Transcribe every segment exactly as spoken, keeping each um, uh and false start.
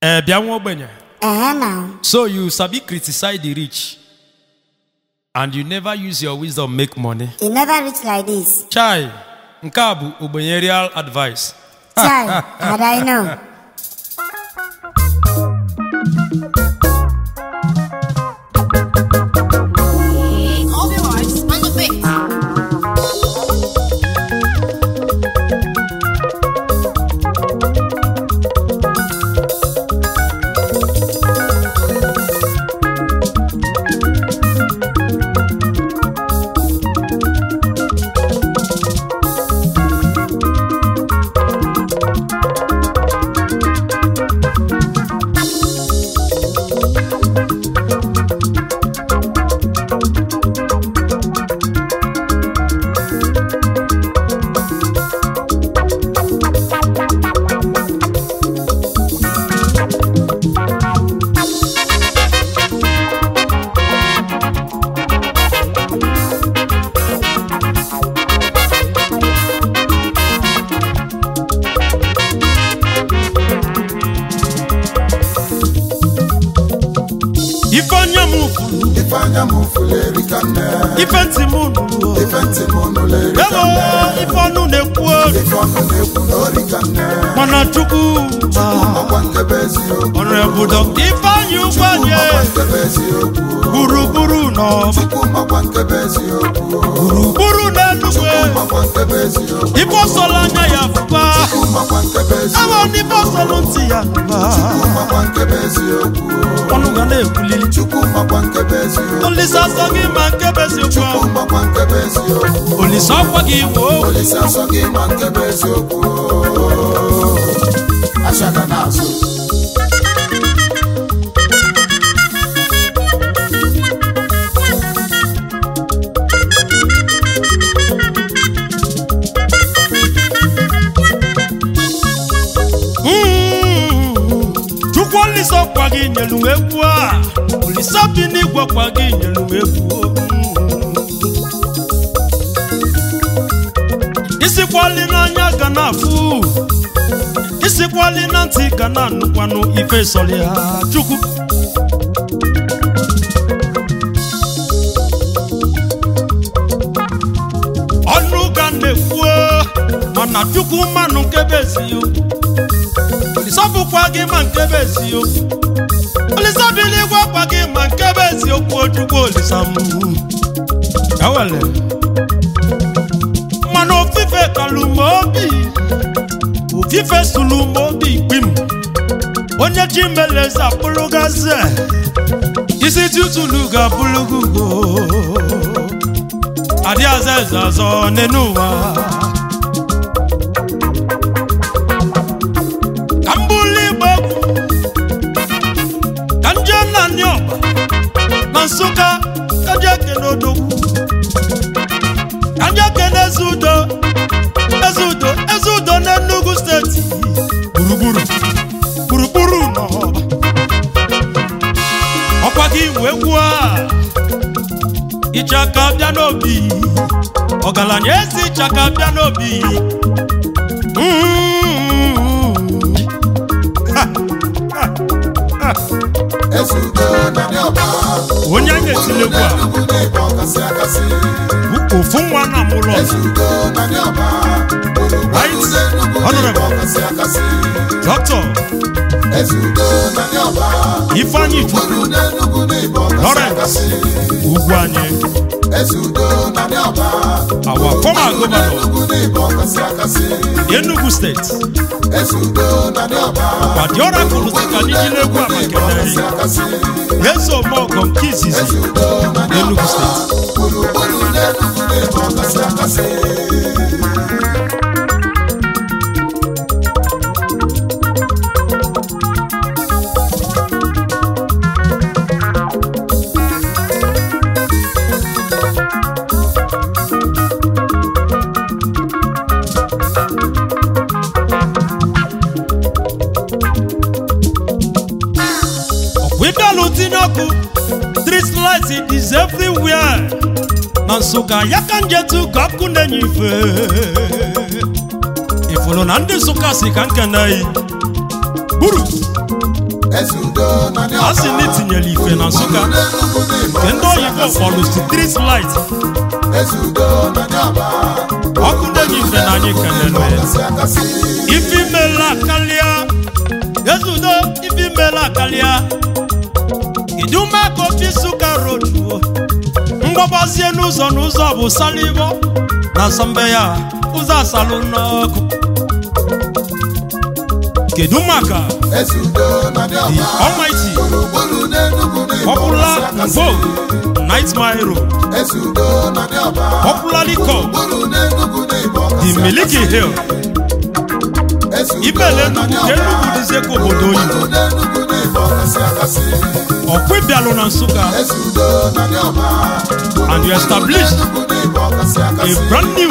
Eh, bianwo ogbenye. Eh, now. So you sabi criticize the rich, and you never use your wisdom make money. It never reached like this. Chai, nkabu ogbenye real advice. Chai, had I know. All the rights on the beat. Ifanya mufu, Ifanya mufule rikane. ifenti munu, Ifenti munule Ewo, rikane. ifonu nekwo, Ifonu nekuno rikane. mana chuku, Makwankebezi oku. honorable doctor Ifanyi Ufanye, Makwankebezi oku. buru buru no, Chuku makwankebezi oku. buru buru nenugwe, Makwankebezi oku. ipo solanya ya fupa, Chuku makwankebezi oku. ewo nipo solunti ya fupa, Chuku makwankebezi oku. onu gane ekuli, Chuku makwankebezi oku. olisa sogi mankebesi Chuku ukwa, makwankebezi oku. olisa kwagi wo, Olisa sogi makwankebezi oku. Ashaka naso. Chukwu olisa kwagi nyelu egwu a, olisa bi n'igwe kwagi nyelu egwu. Isi kwali n'anya ga na-afụ, isi kwali na ntị ga na-anụkwanụ ife sọlị ha Chukwu. Ọnụ ga na-ekwu mana Chukwu mmanụ nkebe ezi okwu. Olisa bụkwa gị ma nkebe ezi okwu. Olisa bi n'igwe kwa gị ma nkebe ezi okwu Chukwu olisa m. Ewele. Mana ofufe kalumobi, ofufe sulumobi gbim. Onye chi meleze apụrụ gaze, isi tutulu ga-apụrụ gugo. Adị aza eze azọ n'enu ụwa. Ka mbuli igbe egwu, ka nje na ndị ọba, na Nsụka ka nje kene odogwu. Ka nje kene eze udo, eze udo, eze udo n'Enugu steeti. Gburugburu, gburugburu n'ọba. Ọkwa gị nwe egwu a, ịchaka bịa n'obi, ọgaranya ezi ịchaka bịa n'obi. Ezudo na ndị ọba. Onye anyị etile egwu a, Enugu n'ebe ọkasị akasị. ofu nwa na mụlọ. Ezudo na ndị ọba. Gburugburu Right. n'Enugu n'ebe Honorable. ọkasị akasị. Doctor Ezudo na ndị ọba. Ifeanyi Chukwu, Gburugburu n'Enugu n'ebe ọkasị Lawrence. akasị. ugwu anyị, Ezudo na ndị ọba. our former Gburugburu governor, n'Enugu n'ebe ọkasị akasị. Enugu State, Ezudo na ndị ọba. kwadi ọrakụlụ dịka ndị ji n'egwu a maka Ọkasị nari, akasị. Eze Omogọ nke izizi, Ezudo na ndị Enugu ọba. State. Gburugburu n'Enugu n'ebe ọkasị akasị. Wibelu tinye ọkụ, street light it is everywhere. Na Nsụka ya ka njetu ka ọkụ na-enye ife. Ifuru na ndị Nsụka si ka nkene yi. Buru, Ezudo na ndị a sị na itinyere ife na Nsụka nke ndị oyibo kpọrọ street light Ezudo na ndị ọba ọkụ na-enye ife na anyị kelele ife imela akarịa Ezudo ife imela akarịa idumaka ofi Nsụka road mgbabazie n'ụzọ n'ụzọ bụ salibo na asọmbe ya ụzọ asalụ n'ọkụ kedu maka Ezudo na ndị the ọba almighty gburugburu n'Enugu na popular vogue night mile road Ezudo na ndị ọba popularly called gburugburu n'Enugu na the Miliki Hill ibele Enugu ka Enugu dịzie ka obodo oyibo ọkwa ịbịalụ na Nsụka Ezudo na ndị ọba and you established a brand new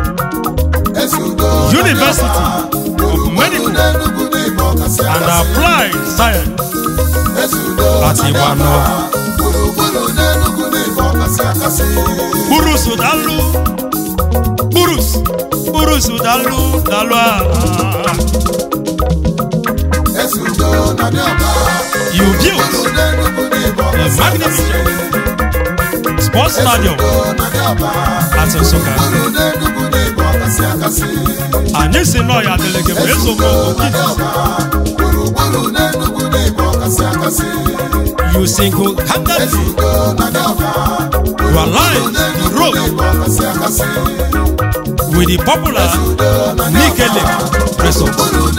University of Medical and Applied Science at Iwano. Burus Dalu, Burus, Burus Dalu, Dalwa. You built a magnificent sports stadium at Nsụka. Anyị si nọ ya delege bụ ezomoko you single-handedly you align the road with the popular Nike Lake Resort.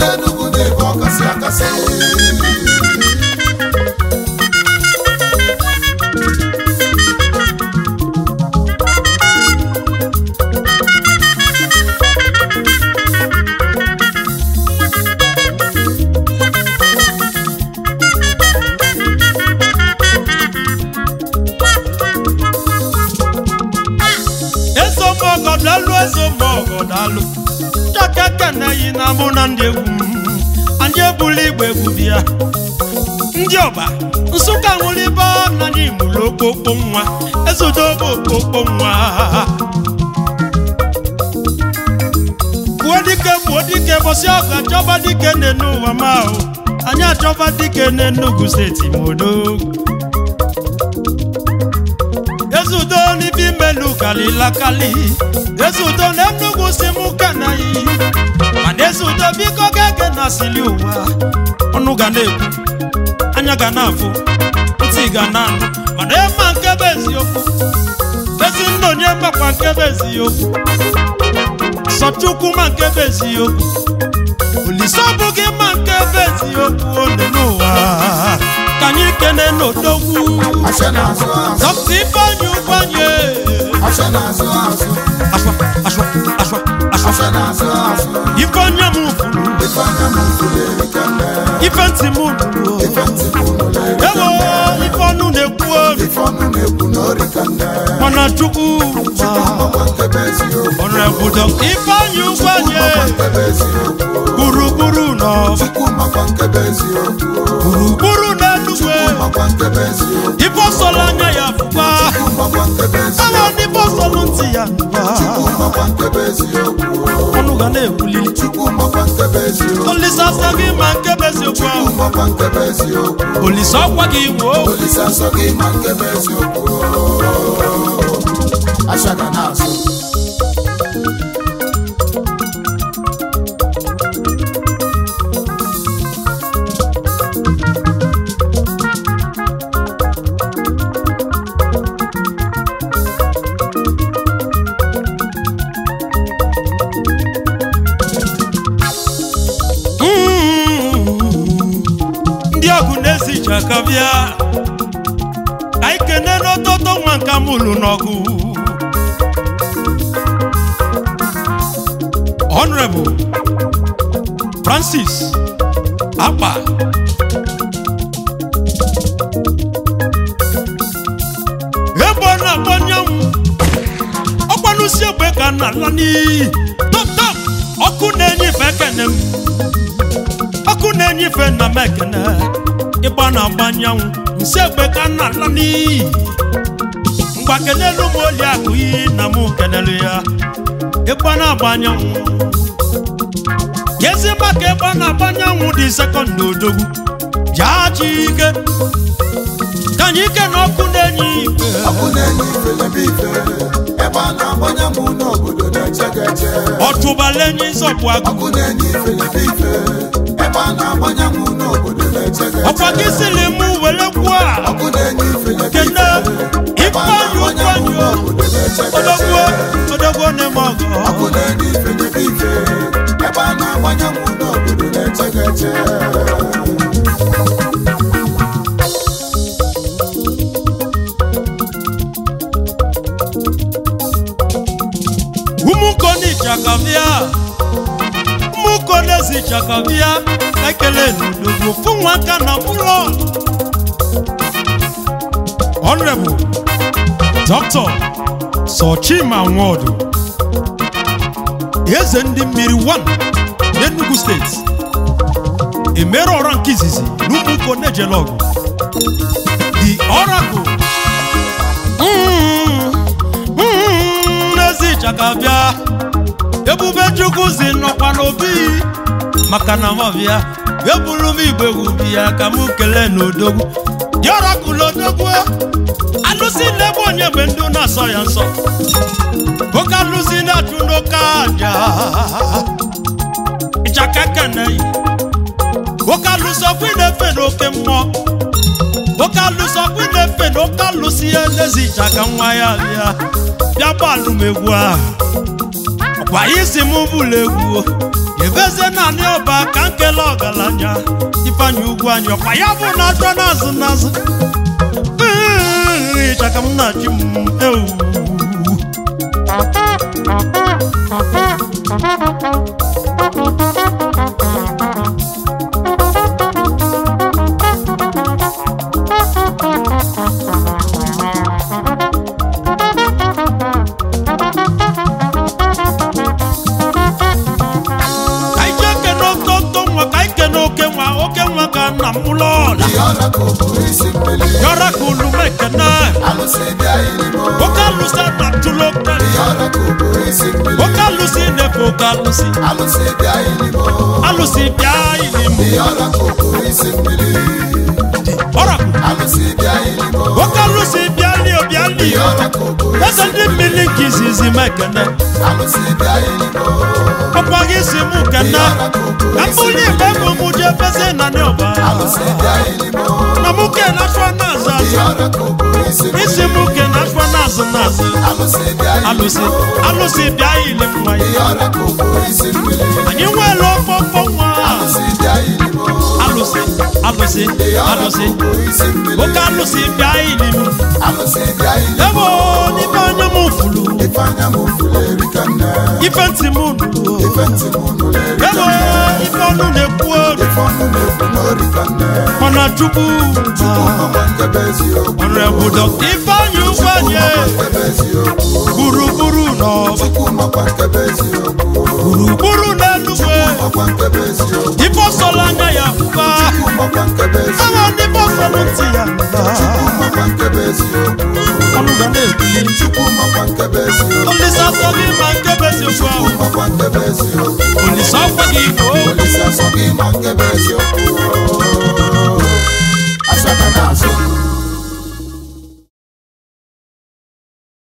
Dalu ezomogo dalu chakaka na yi na mụ na ndị egwu anyị ebuli igbe egwu bịa ndị ọba Nsụka nwụrụ ibe na anyị mụrụ okpokpo nwa Ezudo bụ okpokpo nwa buo dike buo dike bọsị ọkụ achọba dike n'enu ụwa ma ahụ anyị achọba dike n'Enugu steeti modo Ezudo n'ibi melu kalila kali Ezudo n'Enugu si mụ kana yi mana Ezudo biko gege na sili ụwa ọnụ ga na-ekwu anya ga na-afụ ntị ga na-anụ mana ema nke bụ eziokwu ezi nna onye makwa nke bụ eziokwu Sọchukwu ma nke bụ eziokwu Olise ọ bụghị ma nke bụ eziokwu one n'ụwa ka anyị kene n'odogwu Dọkịta Ifeanyi Ugwuanyi ashwa ashwa ashwa ashwa ife onye m furu ife ntị m nụrụ ewo ife ọnụ na-ekwu olu mana Chukwu ọnụ ebu Dọkịta Ifeanyi Ugwuanyi gburugburu n'ọba gburugburu n'Enugu ife ọsọrọ anya ya fụkwa ala n'ife ọsọrọ ntị ya nụkwa ọnụ ga na-ekwulili Olise asọ gị ma nke bụ eziokwu ahụ Olise ọkwa gị iwu ndị ọgụ na-esi chaka bịa anyị kene n'ọtọtọ nwa nke mụlụ n'ọgụ Honorable Francis Akpa ebe ọ na-agbanyanwụ ọgbanụsi egbe ka na-ala n'iyi tọptọp ọkụ na-enyefe ekene m ọkụ na-enyefe na m ekene ịgba na-agbanyanwụ nsi egbe ka na-ala n'iyi mgba kenelu m oli akụ iyi na mụ kenelu ya ịgba na-agbanyanwụ Yezi maka ebe na-agbanyanwụ dị sekọndị odogwu Jachike Kanyike n'ọkụ na-enye ife ọkụ na-enye ife lebe ife ebe a na-agbanye mụ n'obodo na-eche eche ọtụbala enyi nsọpụ agụ ọkụ na-enye ife lebe ife ebe a na-agbanye mụ n'obodo na-eche eche ọkwa gị sili mụ were kwuo ọkụ na-enye ife lebe kene ife ebe a ịkpọnyụ na-agbanye mụ ụkpọnyụ n'obodo na-eche odogwo eche odogwo na-eme ọgọ ọkụ na-enye ife lebe ife ebe a na-agbanye mụ n'obodo na-eche eche Umukoni chakavia Umukoni si chakavia Ekele nudugu Fungwa kana mulo Honorable Doctor Sochima Nwodu Eze ndi mmiri one Enugu State Emero Orankizizi Numukoni Jelogu The Oracle mm. Chakabia ebube chukwu si nọkwa n'obi maka na mọbịa ebulu m igbe gwubi ya ka m kelee n'odogwu yọrọ kụlụ odogwu alụsị n'ebe onye mgbe ndụ na-asọ ya nsọ oke alụsị na-achụ n'oke aja ịchaka keneyi oke alụsị ọkwa na-efe n'oke mmụọ oke alụsị ọkwa na-efe n'oke alụsị ya n'ezi ịchaka nwa ya bịa bịa gbalụ m egwu ahụ ọkwa isi m bụlụ egwu ebeze naanị ọba ka nkele ọgaranya Ifeanyi ugwu anyị ọkwa ya bụ na achọ n'azụ n'azụ ịchaka m na-achị m ewu Yọrọ kulu mekene Okalusi natulokte Okalusi nefe okalusi Alusi bịa ilimo Okalusi bịa li obịa li Eze ndị mmiri kizizi mekene Ọkwa gị si mụ kene Kambuli igbe mụ mụ jefeze na n'ọba na muke na-achọ n'azụ azụ isi muke na-achọ n'azụ n'azụ alụsị alụsị bịa ile nwa ya anyị nwere ọkpọkpọ nwa alụsị alụsị alụsị oke alụsị bịa ile m ebe n'ife anya m furu ife ntị m nụ ebe ife ọnụ na-ekwu mana chukwu Honorable Doctor Ifeanyi Ugwuanyi gburugburu n'ọba gburugburu n'Enugu ife ọsọla anya ya fụba ama n'ife ọsọlụ ntị ya nụba ọnụ ga na-ekuli Olisa sọgị ma nkebezi okwu ahụ